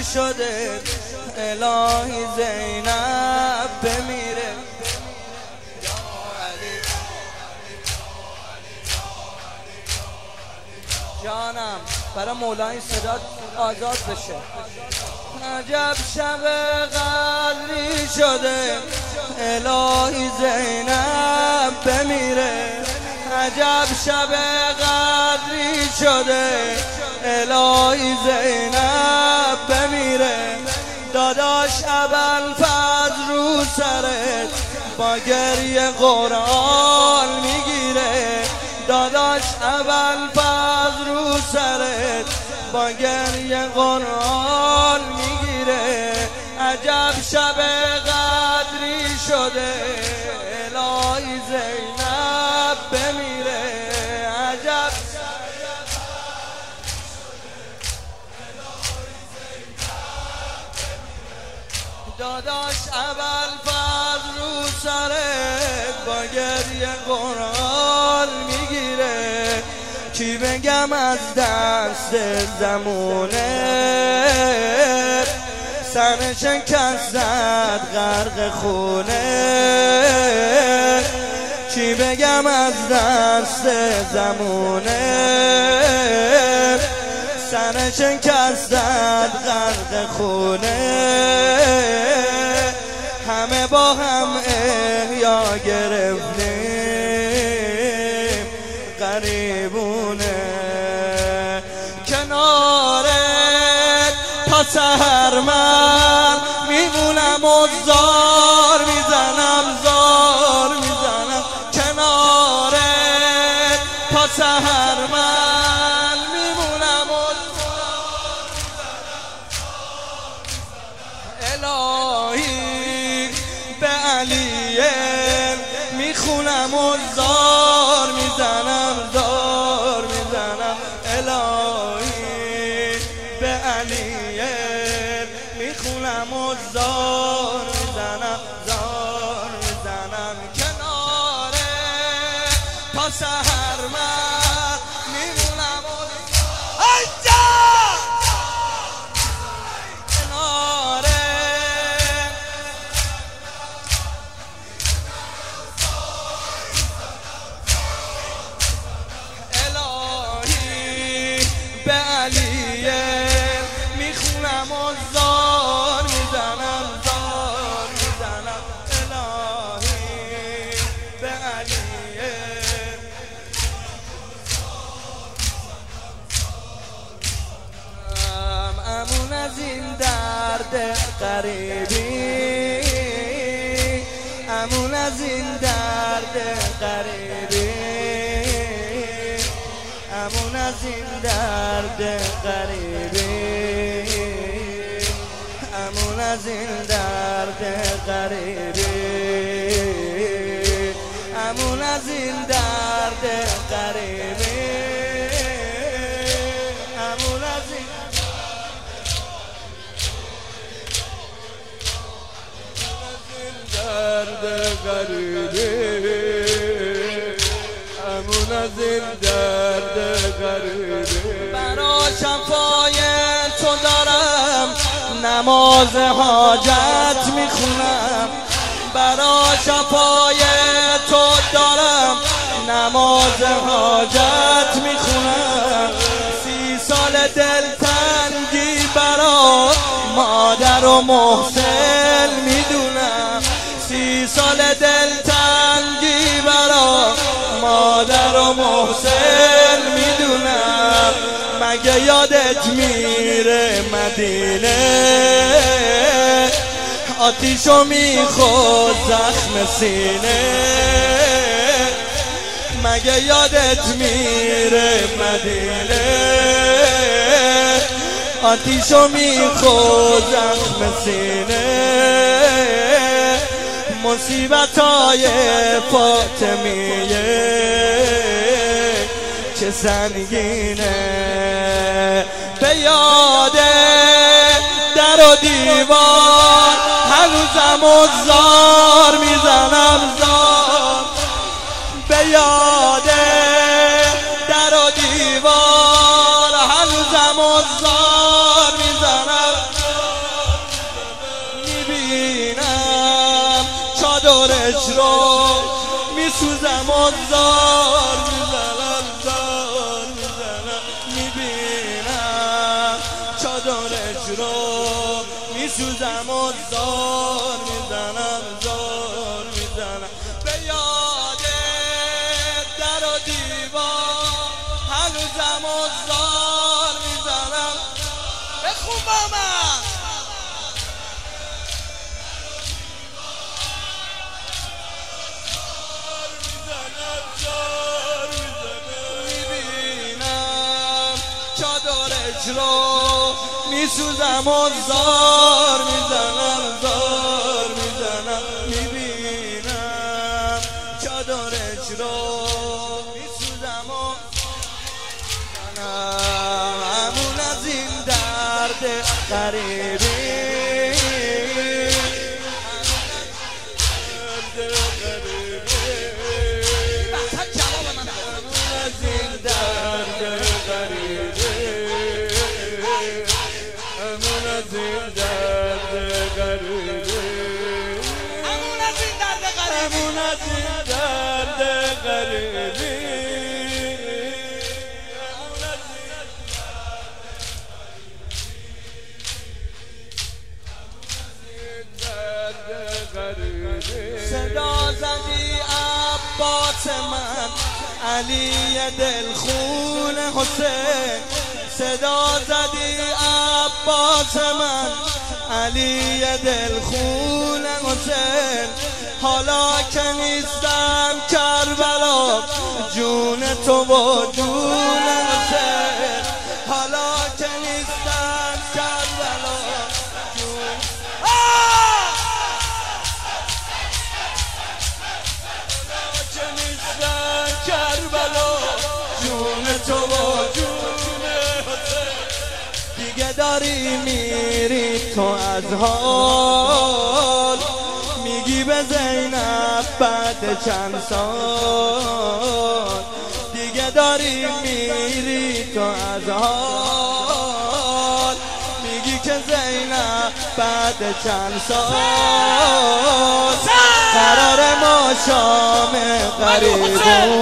شده الهی زینب بمیره. جانم برای مولای صدات آزاد بشه. عجب شب قدری شده الهی زینب بمیره. عجب شب قدری شده الهی زینب بمیره. داداش ابوالفضل رو سرت با گریه قرآن میگیره. داداش ابوالفضل رو سرت با گریه قرآن میگیره. عجب شب قدری شده الهی زینب بمیره. عجب داداش ابوالفضل رو سرت با گریه قرآن میگیره. چی بگم از دست زمونه سر شکست زد غرق خونه. چی بگم از دست زمونه سر شکست زد غرق خونه. همه با هم احیا گرفتیم غریبونه. کنارت تا سحر من میمونم و زار میزنم زار میزنم. کنارت تا سحر من میمونم و زار میزنم. الهی به علی میخونم و زار میزنم زار میزنم. الهی به علی میخونم و زار میزنم زار میزنم. کناره تا سحر من میمونم و اینجا کناره الهی به علی میخونم و زار میزنم زار میزنم. الهی به علی امون از این درد غریبی امون از این درد غریبی امون از این درد غریبی امون از این درد غریبی امون از این درد غریبی امون از این درد غریبی امون از این درد غریبی. برا شفای تو دارم نماز حاجت میخونم. برا شفای تو دارم نماز حاجت میخونم. 30 سال دلتنگی برا مادر و محسن میدونم. 30 سال دلتنگی برا مادر و محسن میدونم. مگه یادت میره مدینه آتیشو میخورد زخم سینه. مگه یادت میره مدینه آتیشو میخورد زخم سینه. مصیبتای فاطمیه چه سنگینه. به یاد در و دیوار هنوزم و زار میزنم زار. به یاد در و دیوار هنوزم و زار میزنم. میسوزم و زار میزنم زار میزنم میبینم چادرش رو میسوزم و زار میزنم زار میزنم به یاد در و دیوار هنوزم و زار میزنم بخون با من رو میسوزم و زار میزنم زار میزنم میبینم چادرش رو میسوزم و زنم همون از این درد غریبی صدا زدی عباس من علی دلخون حسین صدا زدی عباس من علی دلخون حسین حالا که نیستم کربلا جون تو و جون حسین حالا که نیستم کربلا جون کربلا جون تو و جون دیگه داری میری تو از حال میگی به زینب بعد چند سال دیگه داری میری تو از حال میگی که زینب بعد چند سال قرار ما شام غریبون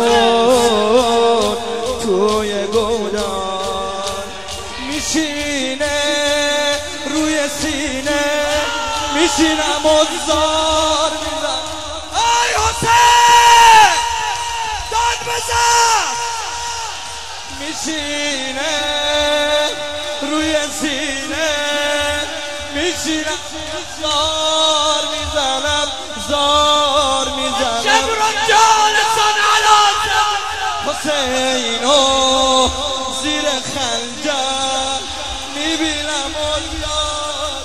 توی گودان میشینه روی سینه میشینم و زار میزن ای حسین داد بزن میشینه روی سینه میشینم زار میزنم زار میزنم شبران جالسان علا حسینو زیر خنجر میبینم و یار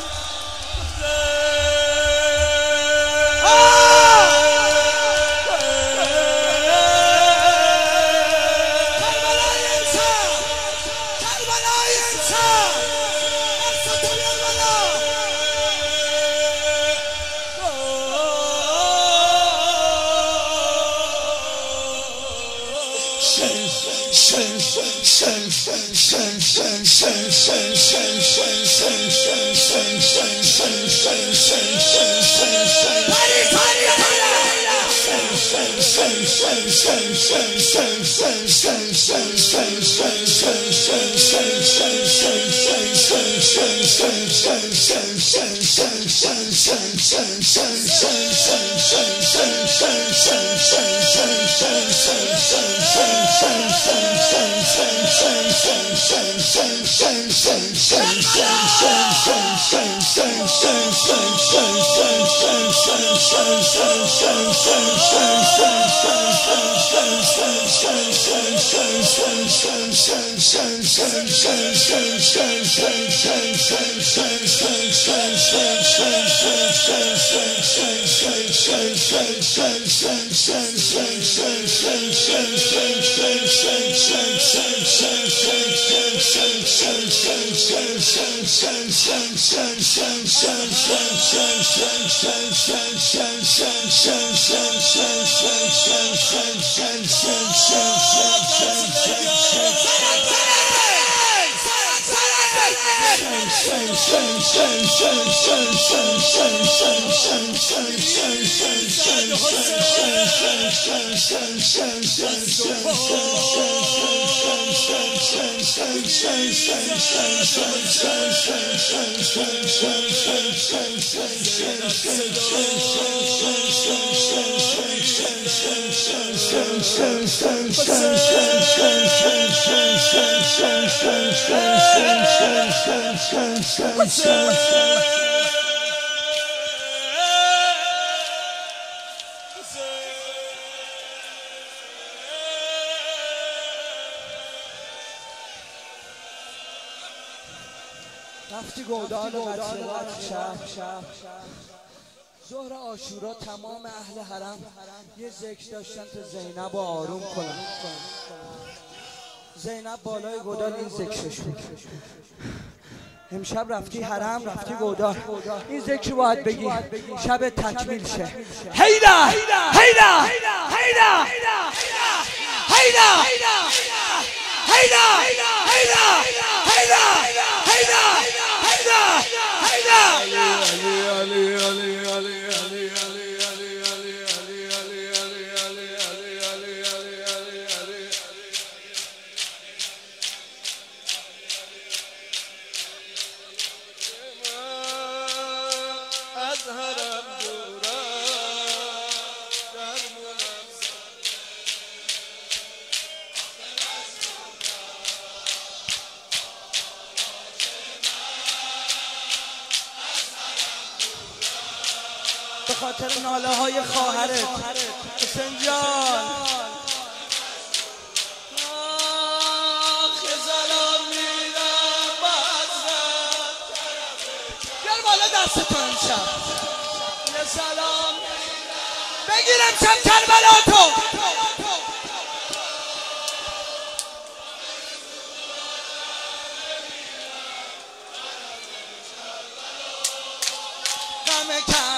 رفتی گودال شب ظهر عاشورا تمام اهل حرم یه ذکر داشتن تا زینب آروم کنن. زینب بالای گودال این ذکرش بود. امشب رفتی حرم، رفتی گودال، این ذکر باید بگی شب تکمیل شه. هیدا هیدا هیدا هیدا هیدا به خاطر ناله های خواهرت حسین جان خزالان میدم بازم بیار بالا دستتو امشب یه سلام بگیرم شب کربلا تو غم